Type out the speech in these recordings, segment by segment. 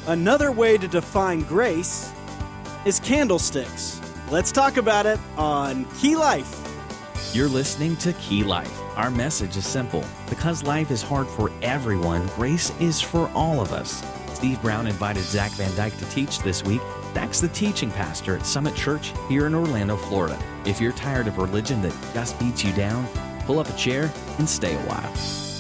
Another way to define grace is candlesticks. Let's talk about it on Key Life. You're listening to Key Life. Our message is simple. Because life is hard for everyone, grace is for all of us. Steve Brown invited Zach Van Dyke to teach this week. Zach's the teaching pastor at Summit Church here in Orlando, Florida. If you're tired of religion that just beats you down, pull up a chair and stay a while.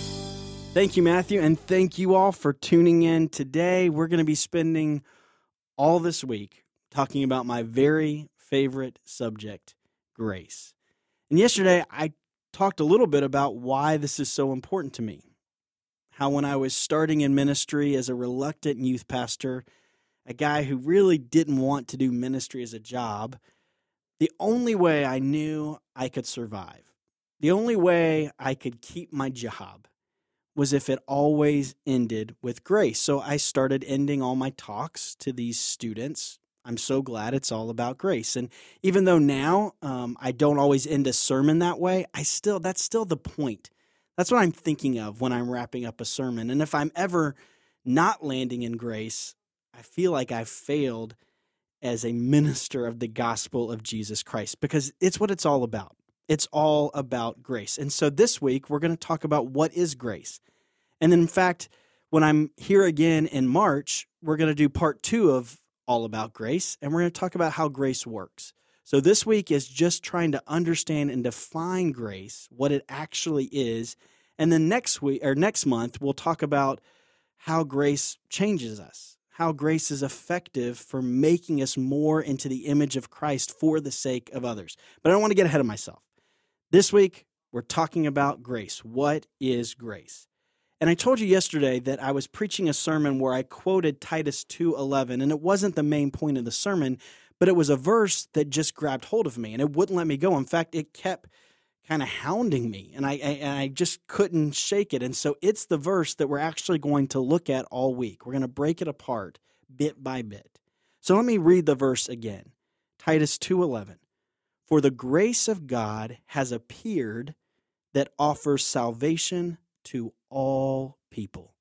Thank you, Matthew, and thank you all for tuning in today. We're going to be spending all this week talking about my very favorite subject, grace. And yesterday, I talked a little bit about why this is so important to me. How when I was starting in ministry as a reluctant youth pastor, a guy who really didn't want to do ministry as a job, the only way I knew I could survive, the only way I could keep my job, was if it always ended with grace. So I started ending all my talks to these students. I'm so glad it's all about grace. And even though now I don't always end a sermon that way, that's still the point. That's what I'm thinking of when I'm wrapping up a sermon. And if I'm ever not landing in grace, I feel like I've failed as a minister of the gospel of Jesus Christ, because it's what it's all about. It's all about grace. And so this week, we're going to talk about what is grace. And then, in fact, when I'm here again in March, we're going to do part 2 of All About Grace, and we're going to talk about how grace works. So this week is just trying to understand and define grace, what it actually is. And then next month, we'll talk about how grace changes us, how grace is effective for making us more into the image of Christ for the sake of others. But I don't want to get ahead of myself. This week, we're talking about grace. What is grace? And I told you yesterday that I was preaching a sermon where I quoted Titus 2:11, and it wasn't the main point of the sermon, but it was a verse that just grabbed hold of me, and it wouldn't let me go. In fact, it kept kind of hounding me, and I just couldn't shake it. And so it's the verse that we're actually going to look at all week. We're going to break it apart bit by bit. So let me read the verse again. Titus 2:11. For the grace of God has appeared that offers salvation to all people.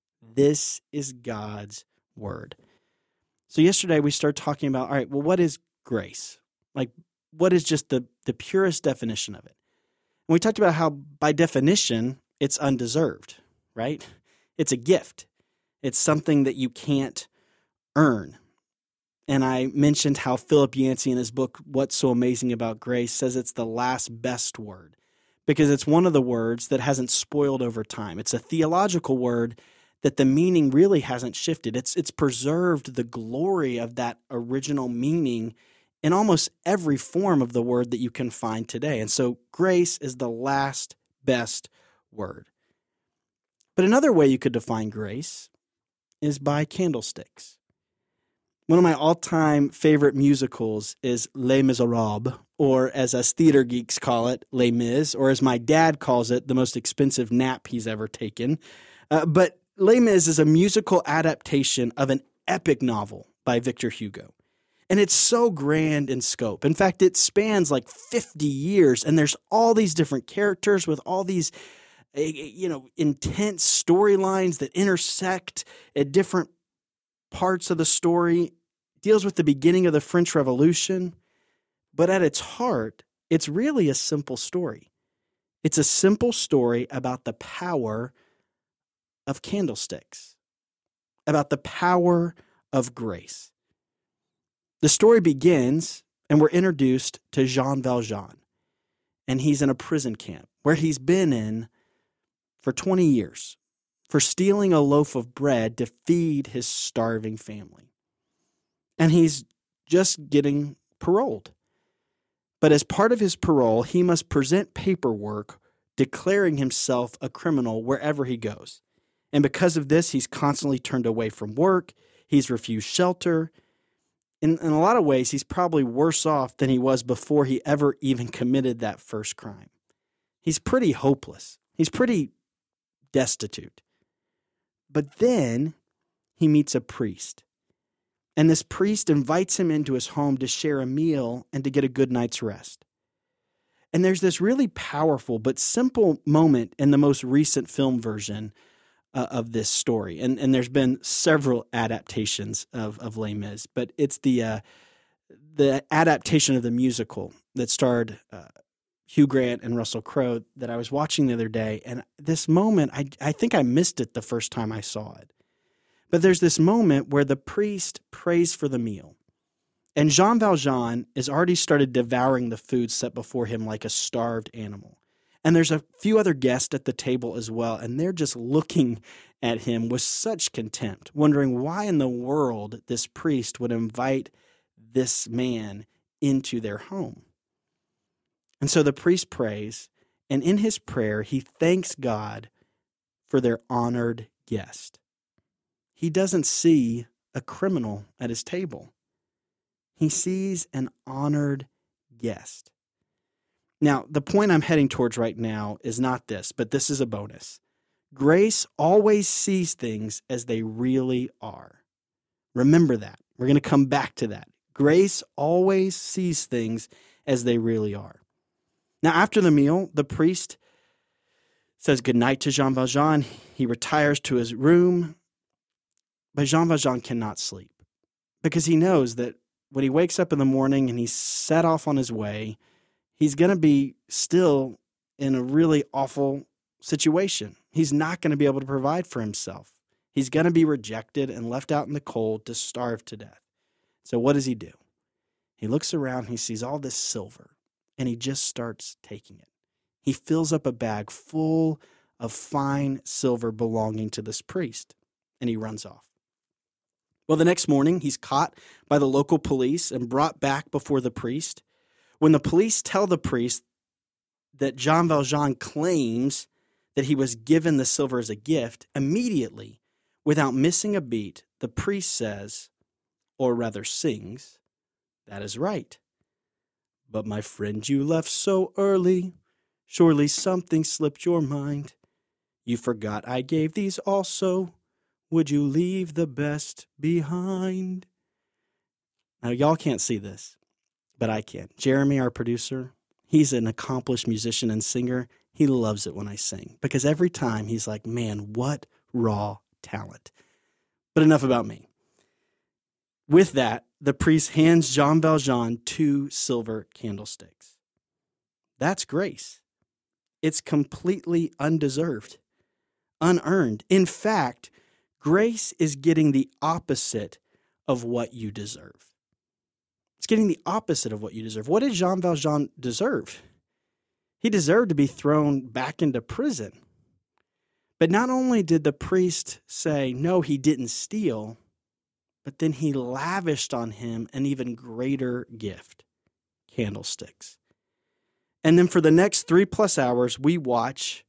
This is God's word. So yesterday we started talking about, all right, well, what is grace? Like, what is just the purest definition of it? And we talked about how, by definition, it's undeserved, right? It's a gift. It's something that you can't earn. And I mentioned how Philip Yancey in his book, What's So Amazing About Grace, says it's the last best word because it's one of the words that hasn't spoiled over time. It's a theological word that the meaning really hasn't shifted. It's preserved the glory of that original meaning in almost every form of the word that you can find today. And so grace is the last best word. But another way you could define grace is by candlesticks. One of my all-time favorite musicals is Les Miserables, or as us theater geeks call it, Les Mis, or as my dad calls it, the most expensive nap he's ever taken. But Les Mis is a musical adaptation of an epic novel by Victor Hugo. And it's so grand in scope. In fact, it spans like 50 years, and there's all these different characters with all these intense storylines that intersect at different parts of the story. Deals with the beginning of the French Revolution, but at its heart, it's really a simple story. It's a simple story about the power of candlesticks, about the power of grace. The story begins, and we're introduced to Jean Valjean, and he's in a prison camp where he's been in for 20 years. For stealing a loaf of bread to feed his starving family. And he's just getting paroled. But as part of his parole, he must present paperwork declaring himself a criminal wherever he goes. And because of this, he's constantly turned away from work. He's refused shelter. In a lot of ways, he's probably worse off than he was before he ever even committed that first crime. He's pretty hopeless. He's pretty destitute. But then he meets a priest. And this priest invites him into his home to share a meal and to get a good night's rest. And there's this really powerful but simple moment in the most recent film version of this story. And there's been several adaptations of Les Mis, but it's the adaptation of the musical that starred Hugh Grant and Russell Crowe that I was watching the other day. And this moment, I think I missed it the first time I saw it. But there's this moment where the priest prays for the meal. And Jean Valjean has already started devouring the food set before him like a starved animal. And there's a few other guests at the table as well, and they're just looking at him with such contempt, wondering why in the world this priest would invite this man into their home. And so the priest prays, and in his prayer, he thanks God for their honored guest. He doesn't see a criminal at his table. He sees an honored guest. Now, the point I'm heading towards right now is not this, but this is a bonus. Grace always sees things as they really are. Remember that. We're going to come back to that. Grace always sees things as they really are. Now, after the meal, the priest says goodnight to Jean Valjean. He retires to his room, but Jean Valjean cannot sleep because he knows that when he wakes up in the morning and he's set off on his way, he's going to be still in a really awful situation. He's not going to be able to provide for himself. He's going to be rejected and left out in the cold to starve to death. So what does he do? He looks around, he sees all this silver, and he just starts taking it. He fills up a bag full of fine silver belonging to this priest, and he runs off. Well, the next morning, he's caught by the local police and brought back before the priest. When the police tell the priest that Jean Valjean claims that he was given the silver as a gift, immediately, without missing a beat, the priest says, or rather sings, "That is right. But my friend, you left so early. Surely something slipped your mind. You forgot I gave these also. Would you leave the best behind?" Now, y'all can't see this, but I can. Jeremy, our producer, he's an accomplished musician and singer. He loves it when I sing because every time he's like, man, what raw talent. But enough about me. With that, the priest hands Jean Valjean 2 silver candlesticks. That's grace. It's completely undeserved, unearned. In fact, grace is getting the opposite of what you deserve. It's getting the opposite of what you deserve. What did Jean Valjean deserve? He deserved to be thrown back into prison. But not only did the priest say, no, he didn't steal, but then he lavished on him an even greater gift, candlesticks. And then for the next 3+ hours, we watch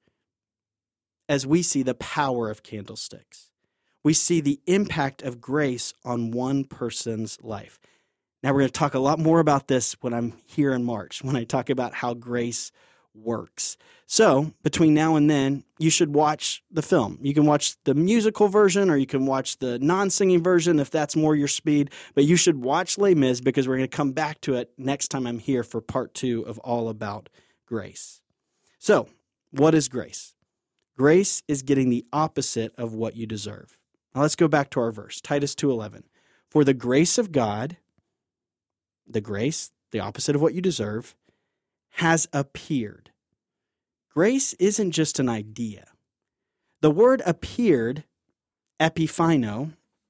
as we see the power of candlesticks. We see the impact of grace on one person's life. Now, we're going to talk a lot more about this when I'm here in March, when I talk about how grace works. So, between now and then, you should watch the film. You can watch the musical version or you can watch the non-singing version if that's more your speed. But you should watch Les Mis because we're going to come back to it next time I'm here for part 2 of All About Grace. So, what is grace? Grace is getting the opposite of what you deserve. Now let's go back to our verse, Titus 2:11. For the grace of God, the grace, the opposite of what you deserve, has appeared. Grace isn't just an idea. The word appeared, epiphaino,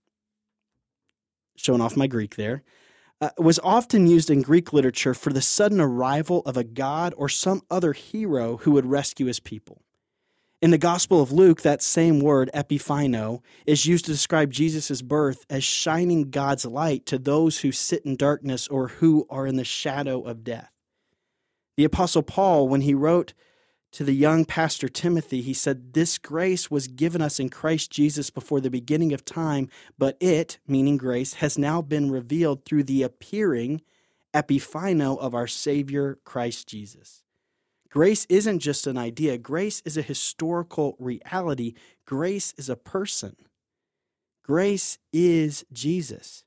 showing off my Greek there, was often used in Greek literature for the sudden arrival of a god or some other hero who would rescue his people. In the Gospel of Luke, that same word, epiphaino, is used to describe Jesus' birth as shining God's light to those who sit in darkness or who are in the shadow of death. The Apostle Paul, when he wrote to the young pastor Timothy, he said, "This grace was given us in Christ Jesus before the beginning of time, but it," meaning grace, "has now been revealed through the appearing, epiphaino, of our Savior Christ Jesus." Grace isn't just an idea. Grace is a historical reality. Grace is a person. Grace is Jesus.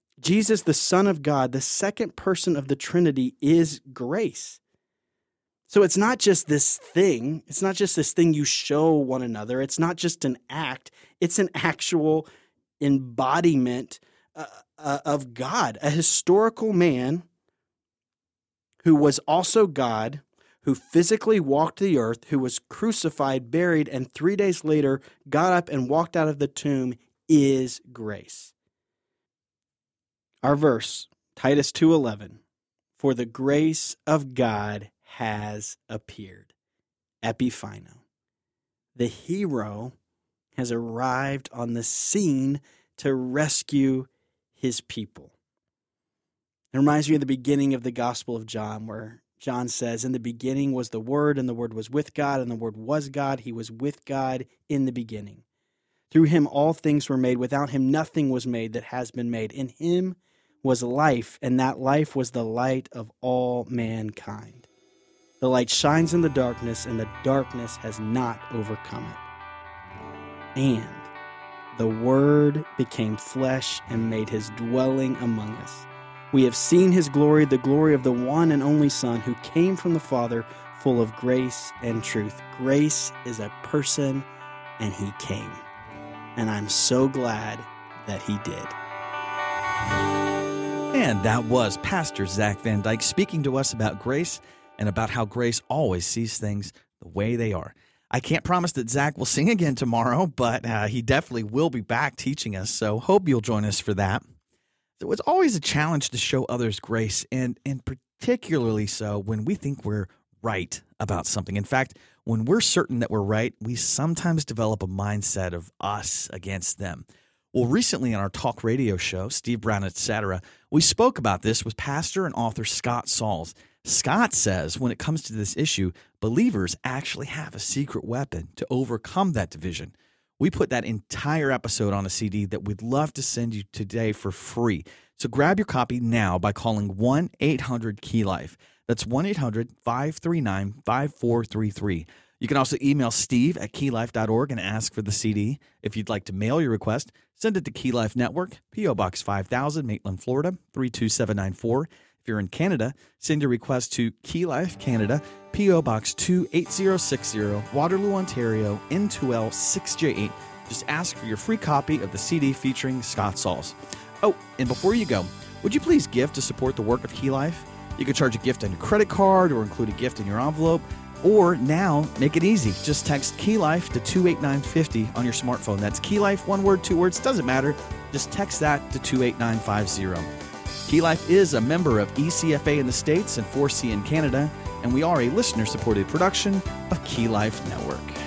Jesus, the Son of God, the second person of the Trinity, is grace. So it's not just this thing. It's not just this thing you show one another. It's not just an act. It's an actual embodiment of God, a historical man who was also God, who physically walked the earth, who was crucified, buried, and 3 days later got up and walked out of the tomb, is grace. Our verse, Titus 2:11, for the grace of God has appeared. Epiphino. The hero has arrived on the scene to rescue his people. It reminds me of the beginning of the Gospel of John, where John says, in the beginning was the Word, and the Word was with God, and the Word was God. He was with God in the beginning. Through him all things were made. Without him nothing was made that has been made. In him was life, and that life was the light of all mankind. The light shines in the darkness, and the darkness has not overcome it. And the Word became flesh and made his dwelling among us. We have seen his glory, the glory of the one and only Son who came from the Father, full of grace and truth. Grace is a person, and he came. And I'm so glad that he did. And that was Pastor Zach Van Dyke speaking to us about grace and about how grace always sees things the way they are. I can't promise that Zach will sing again tomorrow, but he definitely will be back teaching us, so hope you'll join us for that. So it's always a challenge to show others grace, and particularly so when we think we're right about something. In fact, when we're certain that we're right, we sometimes develop a mindset of us against them. Well, recently on our talk radio show, Steve Brown, Etc., we spoke about this with pastor and author Scott Sauls. Scott says when it comes to this issue, believers actually have a secret weapon to overcome that division. We put that entire episode on a CD that we'd love to send you today for free. So grab your copy now by calling 1-800-KEY-LIFE. That's 1-800-539-5433. You can also email steve@keylife.org and ask for the CD. If you'd like to mail your request, send it to Key Life Network, P.O. Box 5000, Maitland, Florida, 32794. If you're in Canada, send your request to Key Life Canada, P.O. Box 28060, Waterloo, Ontario, N2L 6J8. Just ask for your free copy of the CD featuring Scott Sauls. Oh, and before you go, would you please give to support the work of Key Life? You can charge a gift on your credit card or include a gift in your envelope. Or now, make it easy. Just text Key Life to 28950 on your smartphone. That's Key Life, one word, two words, doesn't matter. Just text that to 28950. Key Life is a member of ECFA in the States and 4C in Canada, and we are a listener-supported production of Key Life Network.